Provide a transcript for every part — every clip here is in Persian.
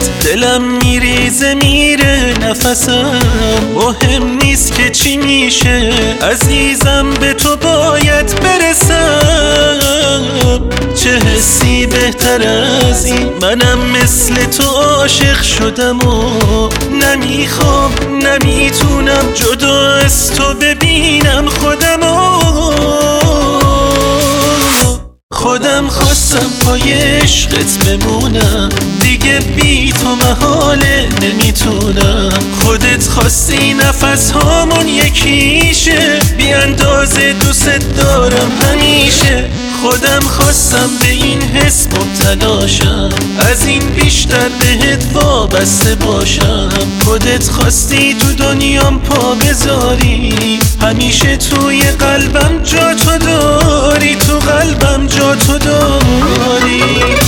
دلم میریزه میره نفسم، مهم نیست که چی میشه عزیزم، به تو باید برسم. چه حسی بهتر از این، منم مثل تو عاشق شدم و نمیخوام نمیتونم جدا از تو ببینم خودم خواستم پای عشقت بمونم، دیگه بی تو محاله نمیتونم. خودت خواستی نفس هامون یکیشه، بی اندازه دوست دارم همیشه. خودم خواستم به این حس مبتلاشم، از این بیشتر بهت وابسته باشم. خودت خواستی تو دنیام پا بذاری، همیشه توی قلبم جا تو داری، تو قلبم جا تو داری.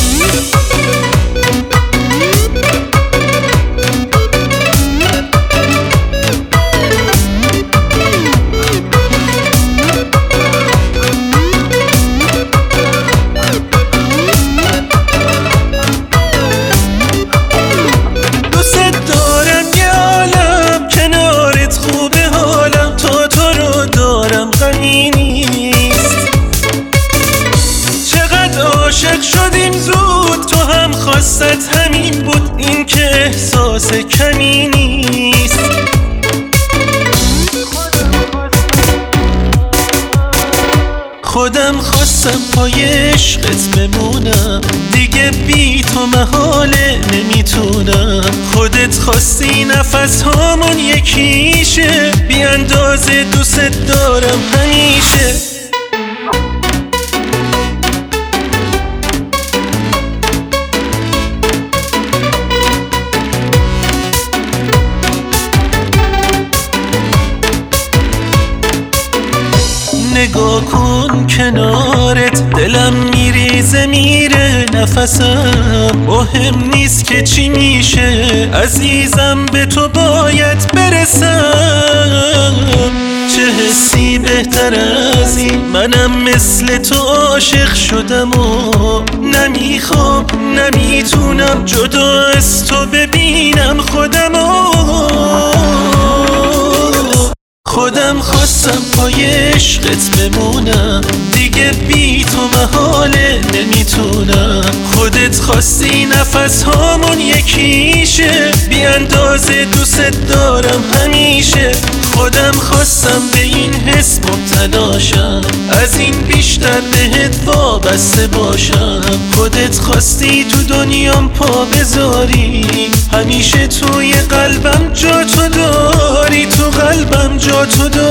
عاشق شدیم زود، تو هم خواستت همین بود، این که احساس کمی نیست. خودم خواستم پای عشقت بمونم، دیگه بی تو محاله نمیتونم. خودت خواستی نفس هامون یکیشه، بی اندازه دوست دارم همیشه. نگاه کن کنارت، دلم میریزه میره نفسم، مهم نیست که چی میشه عزیزم، به تو باید برسم. چه حسی بهتر از این، منم مثل تو عاشق شدم و نمیخوام نمیتونم جدا از تو ببینم خودم خواستم پای عشقت بمونم، دیگه بی تو محاله نمیتونم. خودت خواستی نفس هامون یکیشه، بی اندازه دوست دارم همیشه. خودم خواستم به این حس مبتلاشم، از این بیشتر بهت وابسته باشم. خودت خواستی تو دنیام پا بذاری، همیشه توی قلبم جا تو داری، تو قلبم جا تو داری.